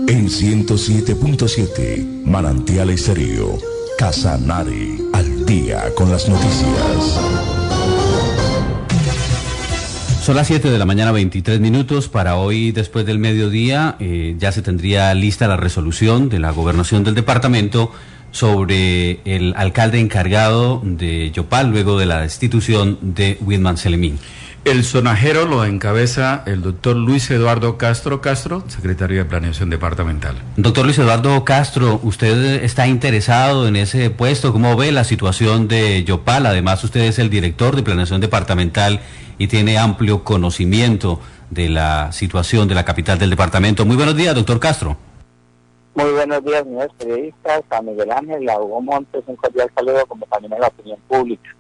En 107.7, Manantial Estéreo, Casanare, al día con las noticias. Son las 7 de la mañana, 23 minutos. Para hoy, después del mediodía, ya se tendría lista la resolución de la gobernación del departamento sobre el alcalde encargado de Yopal luego de la destitución de Wilman Selemín. El sonajero lo encabeza el doctor Luis Eduardo Castro, secretario de Planeación Departamental. Doctor Luis Eduardo Castro, ¿usted está interesado en ese puesto? ¿Cómo ve la situación de Yopal? Además, usted es el director de Planeación Departamental y tiene amplio conocimiento de la situación de la capital del departamento. Muy buenos días, doctor Castro. Muy buenos días, señores periodistas, a Miguel Ángel, a Hugo Montes, un cordial saludo como también a la opinión pública.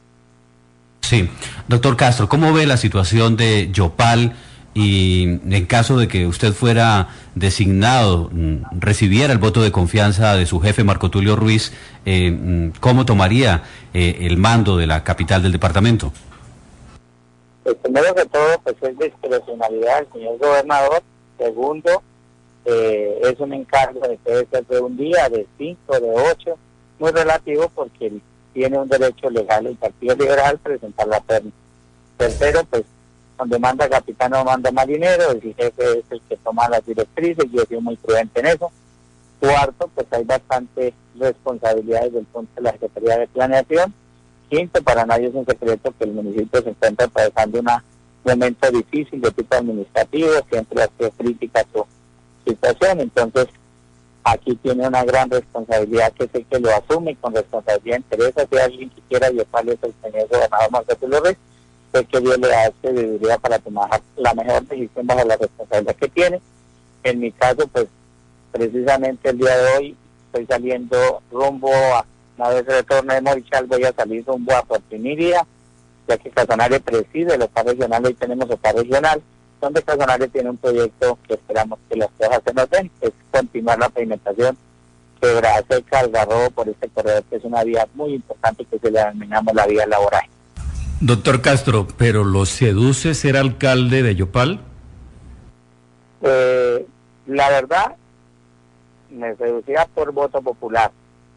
Sí, doctor Castro, ¿cómo ve la situación de Yopal y en caso de que usted fuera designado, recibiera el voto de confianza de su jefe Marco Tulio Ruiz, cómo tomaría el mando de la capital del departamento? Pues primero que todo, pues es discrecionalidad del señor gobernador. Segundo, es un encargo de puede ser de un día, de 5, de 8, muy relativo porque él tiene un derecho legal el Partido Liberal presentar la terna. Tercero, pues donde manda capitán no manda marinero, el jefe es el que toma las directrices y yo soy muy prudente en eso. Cuarto, pues hay bastante responsabilidades del punto de la Secretaría de Planeación. Quinto, para nadie es un secreto que el municipio se encuentra atravesando un momento difícil de tipo administrativo, siempre ha sido crítica su situación, entonces aquí tiene una gran responsabilidad que sé que lo asume con responsabilidad. Interesa si alguien que quiera llevarle es el señor gobernador Marco Tulio Ruiz, sé que Dios le da sabiduría para tomar la mejor decisión bajo la responsabilidad que tiene. En mi caso, pues precisamente el día de hoy estoy saliendo rumbo a, una vez retorno de Morichal, voy a salir rumbo a Portiniria, ya que Casanare preside el OPA regional, hoy tenemos OPA regional, donde Casanare tiene un proyecto que esperamos que las cosas se nos den, es continuar la pavimentación Quebrada Seca, Algarrobo, por este corredor, que es una vía muy importante que se le denominamos la vía laboral. Doctor Castro, ¿pero lo seduce ser alcalde de Yopal? La verdad, me seducía por voto popular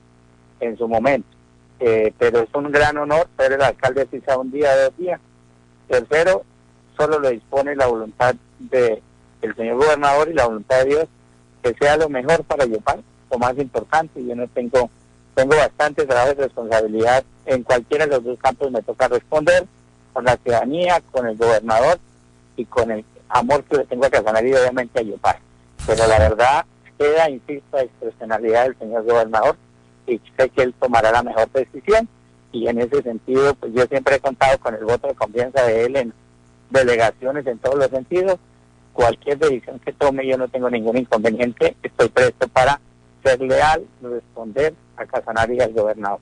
en su momento, pero es un gran honor ser el alcalde quizá un día, 2 días. Tercero, solo lo dispone la voluntad del señor gobernador y la voluntad de Dios, que sea lo mejor para Yopal, lo más importante. Yo no tengo bastante trabajo y responsabilidad en cualquiera de los dos campos, me toca responder con la ciudadanía, con el gobernador y con el amor que le tengo a Casanare y obviamente a Yopal. Pero la verdad queda, insisto, la discrecionalidad del señor gobernador y sé que él tomará la mejor decisión, y en ese sentido pues yo siempre he contado con el voto de confianza de él en delegaciones en todos los sentidos. Cualquier decisión que tome yo no tengo ningún inconveniente, estoy presto para ser leal, responder a Casanare y al gobernador.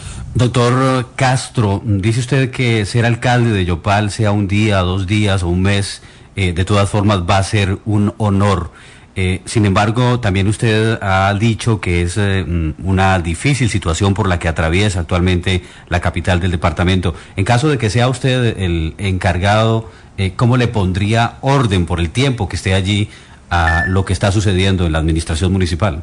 Doctor Castro, dice usted que ser alcalde de Yopal, sea un día, 2 días o un mes, de todas formas va a ser un honor. Sin embargo, también usted ha dicho que es una difícil situación por la que atraviesa actualmente la capital del departamento. En caso de que sea usted el encargado, ¿cómo le pondría orden por el tiempo que esté allí a lo que está sucediendo en la administración municipal?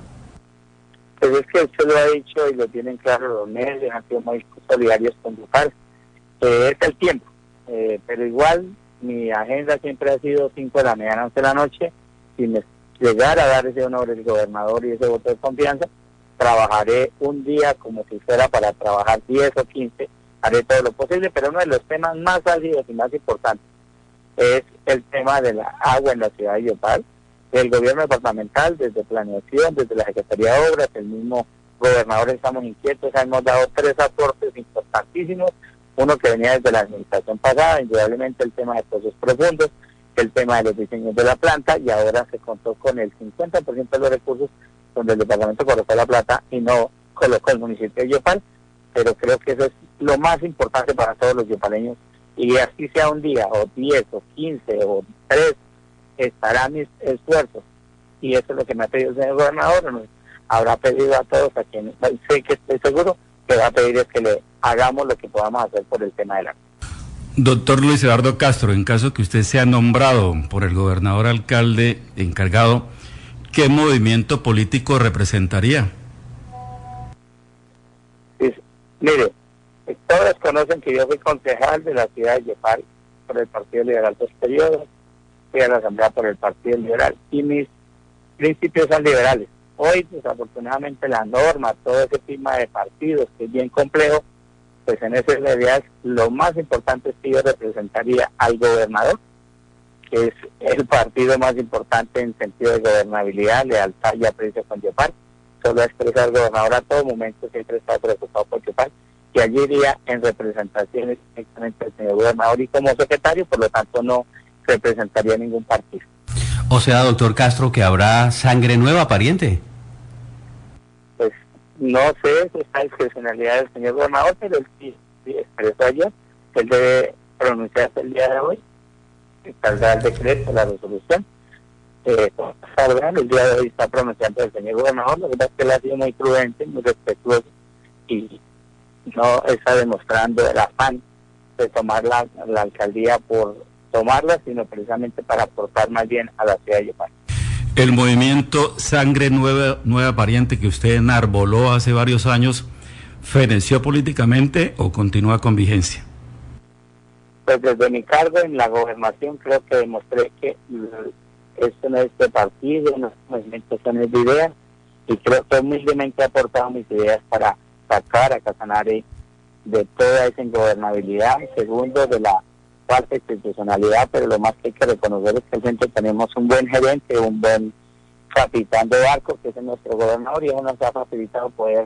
Pues es que usted lo ha dicho y lo tienen claro los medios, han sido muy solidarios con Yopal. Es el tiempo, pero igual mi agenda siempre ha sido 5 de la mañana, 11 de la noche. Si me llegara a dar ese honor el gobernador y ese voto de confianza, trabajaré un día como si fuera para trabajar 10 o 15, haré todo lo posible, pero uno de los temas más álgidos y más importantes es el tema de la agua en la ciudad de Yopal. El gobierno departamental, desde planeación, desde la Secretaría de Obras, el mismo gobernador, estamos inquietos, hemos dado 3 aportes importantísimos, uno que venía desde la administración pasada, indudablemente el tema de pozos profundos, el tema de los diseños de la planta, y ahora se contó con el 50% de los recursos donde el departamento colocó la plata y no colocó el municipio de Yopal, pero creo que eso es lo más importante para todos los yopaleños, y así sea un día, o 10, o 15, o 3, estarán mis esfuerzos, y eso es lo que me ha pedido el señor gobernador. Nos habrá pedido a todos, a quienes sé que estoy seguro que va a pedir es que le hagamos lo que podamos hacer por el tema del agua. Doctor Luis Eduardo Castro, en caso que usted sea nombrado por el gobernador alcalde encargado, ¿Qué movimiento político representaría? Sí, mire, todos conocen que yo fui concejal de la ciudad de Yopal por el Partido Liberal 2 periodos, fui a la Asamblea por el Partido Liberal y mis principios son liberales. Hoy, desafortunadamente, la norma, todo ese tema de partidos, que es bien complejo, pues en esas realidades lo más importante es que yo representaría al gobernador, que es el partido más importante en sentido de gobernabilidad, lealtad y aprecio con Yopal. Solo expresar al gobernador a todo momento, siempre está preocupado por Yopal, y allí iría en representación directamente del señor gobernador y como secretario, por lo tanto no representaría ningún partido. O sea, doctor Castro, que habrá sangre nueva, pariente. Pues no sé, esa es la discrecionalidad del señor gobernador, pero él sí expresó ayer, él debe pronunciarse el día de hoy, cargar el decreto, la resolución. El día de hoy está pronunciando el señor gobernador, la verdad es que él ha sido muy prudente, muy respetuoso y no está demostrando el afán de tomar la alcaldía por tomarla, sino precisamente para aportar más bien a la ciudad de Yopal. El movimiento Sangre Nueva Pariente que usted enarboló hace varios años, ¿feneció políticamente o continúa con vigencia? Pues desde mi cargo en la gobernación creo que demostré que esto no es de partido, no es movimiento, son de ideas, y creo que humildemente he aportado mis ideas para sacar a Casanare de toda esa ingobernabilidad. Segundo, de la falta de institucionalidad, pero lo más que hay que reconocer es que al centro tenemos un buen gerente, un buen capitán de barco, que es nuestro gobernador, y eso nos ha facilitado poder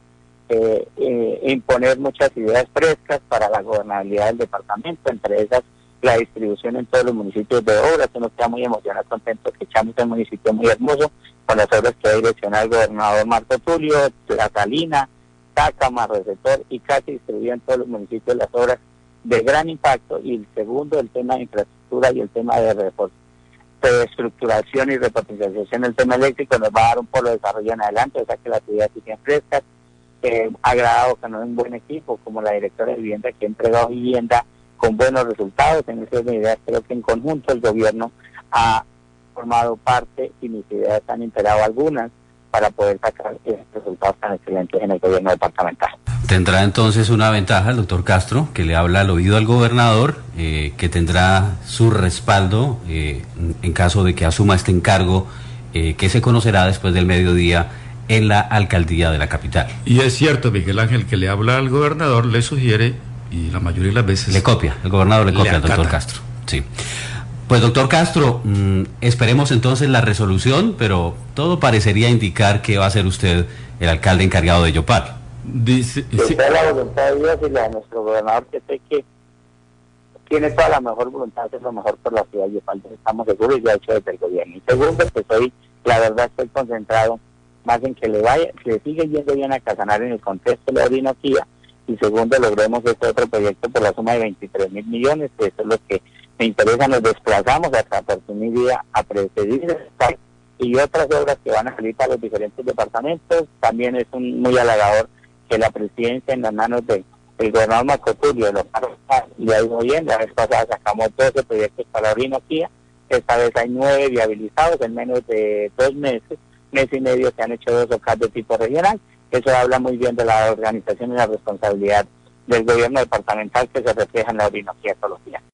imponer muchas ideas frescas para la gobernabilidad del departamento, entre esas la distribución en todos los municipios de obras. Uno queda muy emocionado, contento que echamos un municipio muy hermoso con las obras que ha direccionado el gobernador Marco Tulio, La Salina, Tácama, Receptor, y casi distribuido en todos los municipios las obras de gran impacto. Y el segundo, el tema de infraestructura y el tema de reestructuración y repotencialización del tema eléctrico, nos va a dar un polo de desarrollo en adelante, o sea que las actividades siguen frescas. Agradado que no es un buen equipo como la directora de vivienda, que ha entregado vivienda con buenos resultados. En esas ideas creo que en conjunto el gobierno ha formado parte y mis ideas han integrado algunas para poder sacar esos resultados tan excelentes en el gobierno departamental. Tendrá entonces una ventaja el doctor Castro, que le habla al oído al gobernador, que tendrá su respaldo en caso de que asuma este encargo, que se conocerá después del mediodía en la alcaldía de la capital. Y es cierto, Miguel Ángel, que le habla al gobernador, le sugiere, y la mayoría de las veces... Le copia, el gobernador le copia al doctor Castro. Sí. Pues doctor Castro, esperemos entonces la resolución, pero todo parecería indicar que va a ser usted el alcalde encargado de Yopal. Dice, sí. La voluntad de Dios y la de nuestro gobernador, que sé que tiene toda la mejor voluntad, es lo mejor por la ciudad de Yopal, estamos seguros, y ya hecho desde el gobierno. Y segundo, pues hoy la verdad estoy concentrado más en que le sigue yendo bien a Casanare en el contexto de la orinoquía, y segundo, logremos este otro proyecto por la suma de 23.000 millones, que eso es lo que me interesa. Nos desplazamos hasta oportunidad a precedir y otras obras que van a salir para los diferentes departamentos. También es muy halagador que la presidencia en las manos del gobernador Marco Tulio le ha ido bien. La vez pasada sacamos 12 proyectos para la orinoquía, esta vez hay 9 viabilizados en menos de 2 meses, mes y medio se han hecho 2 OCAD de tipo regional. Eso habla muy bien de la organización y la responsabilidad del gobierno departamental que se refleja en la orinoquía todos los días.